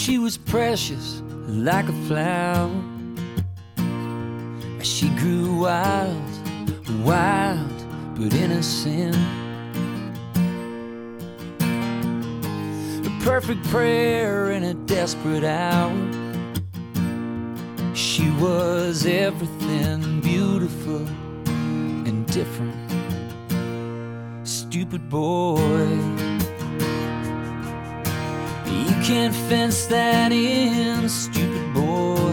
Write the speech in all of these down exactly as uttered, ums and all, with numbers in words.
She was precious like a flower as she grew wild, wild but innocent. A perfect prayer in a desperate hour. She was everything beautiful and different. Stupid boy, you can't fence that in, stupid boy.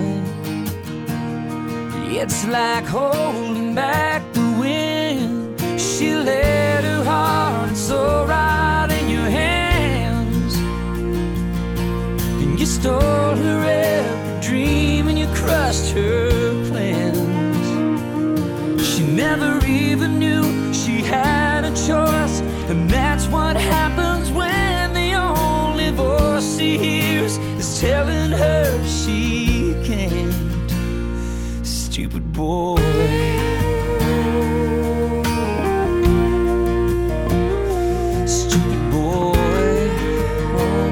It's like holding back the wind. She laid her heart and soul right in your hands, and you stole her every dream and you crushed her plans. She never even knew she had a choice, and that's what happens when the only voice she hears is telling her she can't. Stupid boy. Stupid boy. Oh.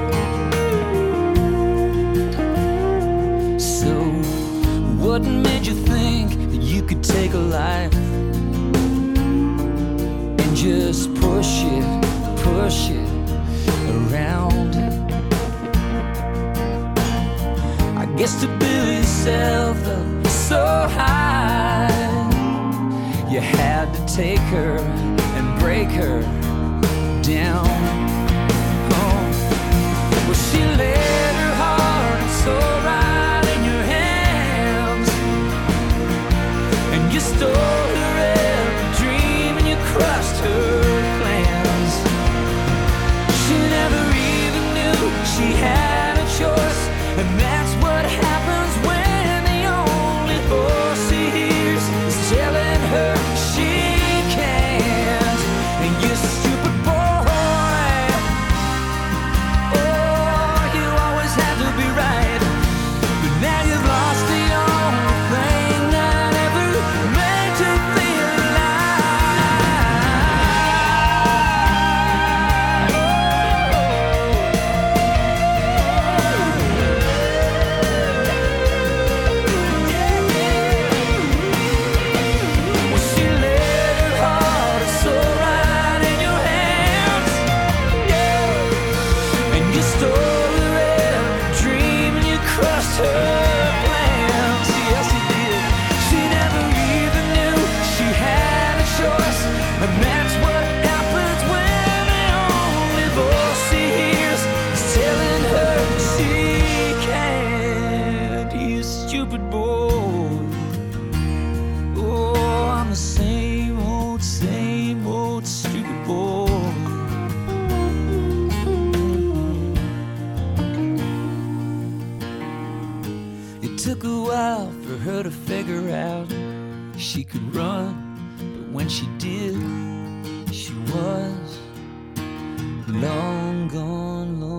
So, what made you think that you could take a life and just push it, push it around? I guess to build yourself up so high, you had to take her and break her down. Oh. Well, she laid her heart and soul right in your hands, and you stole her every dream and you crushed her plans. She never even knew she had a choice, and that's what happens when telling her she can't. And you stupid boy, oh, you always had to be right, but now you've lost the only thing that ever made you feel her to figure out she could run, but when she did, she was long gone, long